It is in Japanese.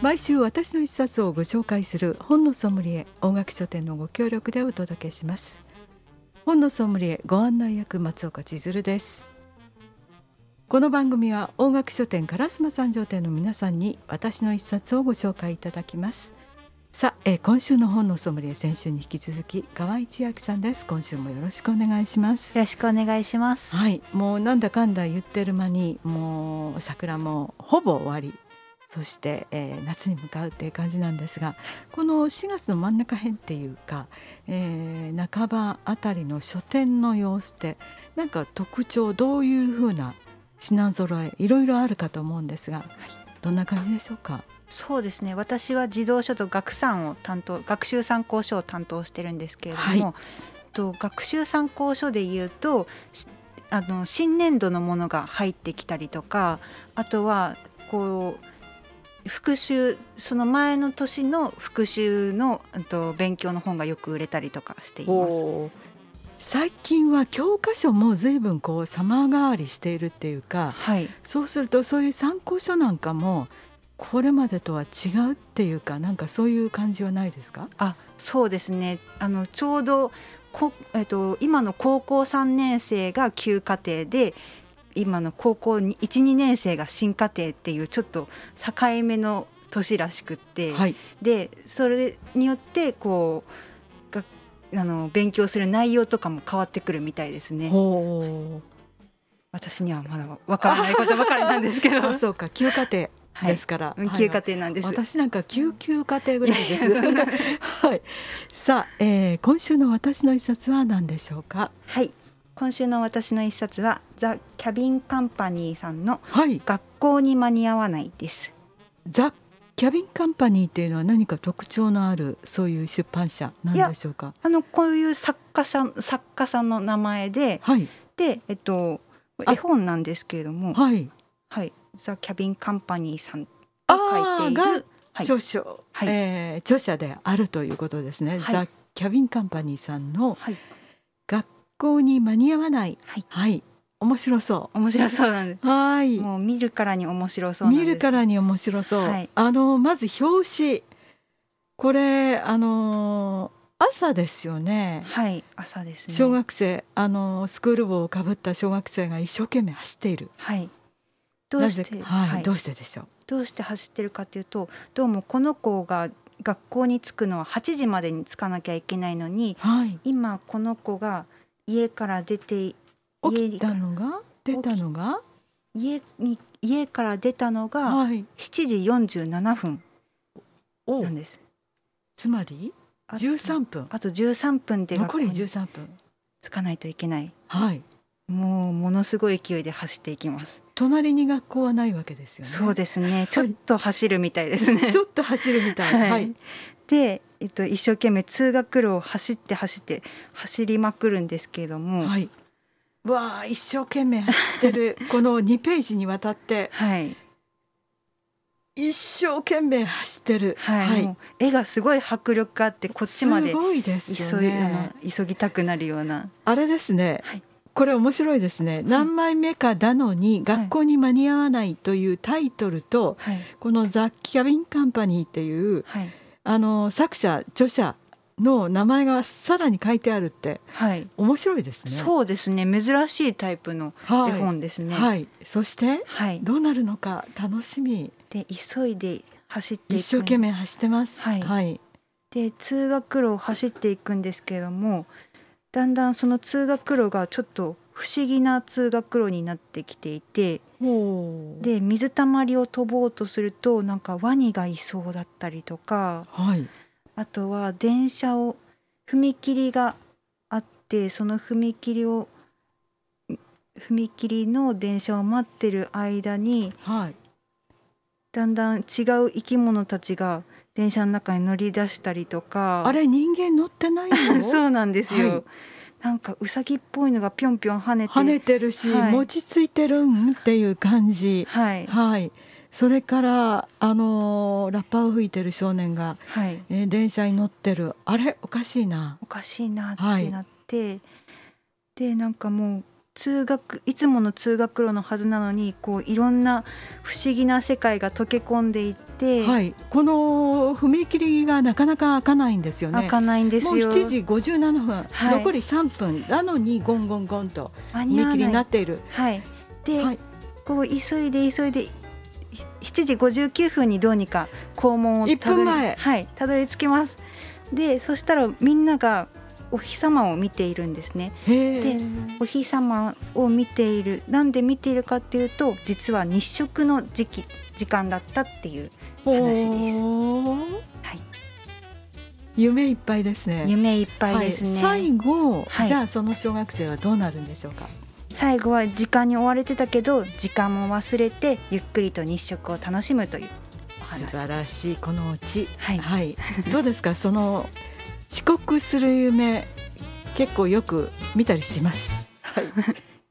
毎週私の一冊をご紹介する本のソムリエ、音楽書店のご協力でお届けします。本のソムリエご案内役、松岡千鶴です。この番組は音楽書店烏丸三条店の皆さんに私の一冊をご紹介いただきます。さあ、今週の本のソムリエ、先週に引き続き河合千秋さんです。今週もよろしくお願いします。 よろしくお願いします。 はい、もうなんだかんだ言ってる間にもう桜もほぼ終わり、そして、夏に向かうっていう感じなんですが、この4月の真ん中辺っていうか、半ばあたりの書店の様子ってなんか特徴、どういうふうな品揃え、いろいろあるかと思うんですが、どんな感じでしょうか。 そうですね、私は児童書と学習参考書を担当してるんですけれども、学習参考書でいうと新年度のものが入ってきたりとか、あとはこう復習、その前の年の復習の勉強の本がよく売れたりとかしています。 最近は教科書も随分様変わりしているっていうか、そうするとそういう参考書なんかもこれまでとは違うっていうか、なんかそういう感じはないですか？ そうですね、ちょうど今の高校3年生が旧課程で、今の高校 1、2年生が新課程っていうちょっと境目の年らしくって、でそれによって勉強する内容とかも変わってくるみたいですね。私にはまだわからないことばかりなんですけどそうか、旧課程ですから、 旧課程なんです。 私なんか旧課程ぐらいですさあ、今週の私の一冊は何でしょうか？ 今週の私の一冊はザ・キャビンカンパニーさんの学校に間に合わないです。 ザ・キャビンカンパニーっていうのは何か特徴のあるそういう出版社なんでしょうか？ こういう作家さんの名前で、で、絵本なんですけれども、ザ・キャビンカンパニーさんが書いている著者であるということですね。ザ・キャビンカンパニーさんの学校に間に合わない、面白そうなんです。 もう見るからに面白そうなんです。 まず表紙、これ朝ですよね。 朝ですね。 小学生、スクール帽をかぶった小学生が一生懸命走っている。どうしてでしょう？ どうして走ってるかというと、どうもこの子が学校に着くのは8時までに着かなきゃいけないのに、今この子が家から家から出たのが7時47分なんです。 つまり13分、 あと13分で残り13分着かないといけない。もうものすごい勢いで走っていきます。 隣に学校はないわけですよね。 そうですね、ちょっと走るみたいですね。 ちょっと走るみたい。 で、一生懸命通学路を走りまくるんですけれども、 わあ、一生懸命走ってるこの2ページにわたって、一生懸命走ってる、 もう絵がすごい迫力があって、こっちまですごいですよね。 急ぎたくなるようなあれですね。これ面白いですね。何枚目かだのに学校に間に合わないというタイトルと、このザ・キャビンカンパニーっていう、著者の名前がさらに書いてあるって、面白いですね。 そうですね、珍しいタイプの絵本ですね。 そして、どうなるのか楽しみで、急いで走っていく、 一生懸命走ってます。 で、通学路を走っていくんですけれども、だんだんその通学路がちょっと不思議な通学路になってきていて、で水たまりを飛ぼうとするとなんかワニがいそうだったりとか、あとは踏切があって、その踏切の電車を待ってる間に、だんだん違う生き物たちが電車の中に乗り出したりとか。 あれ、人間乗ってないの？ そうなんですよ。なんかウサギっぽいのがぴょんぴょん跳ねてるし、餅ついてるんっていう感じ。それからラッパを吹いてる少年が、電車に乗ってる。あれ、おかしいなってなって、でなんかもういつもの通学路のはずなのにこういろんな不思議な世界が溶け込んでいって、 はい、この踏切がなかなか開かないんですよね。 開かないんですよ。 もう7時57分、 はい、 残り3分なのにゴンゴンゴンと踏切になっている。 はい、で、 はい、 こう急いで7時59分にどうにか校門を 1分前、 はい、たどり着きます。でそしたらみんながお日様を見ているんですね。でお日様を見ている、なんで見ているかっていうと、実は日食の時間だったっていう話です。はい、 夢いっぱいですね。 夢いっぱいですね。 最後、 はい、 じゃあその小学生はどうなるんでしょうか。 最後は時間に追われてたけど時間も忘れてゆっくりと日食を楽しむというお話。 素晴らしいこのオチ。 はい、 はい、どうですかその遅刻する夢、結構よく見たりします。はい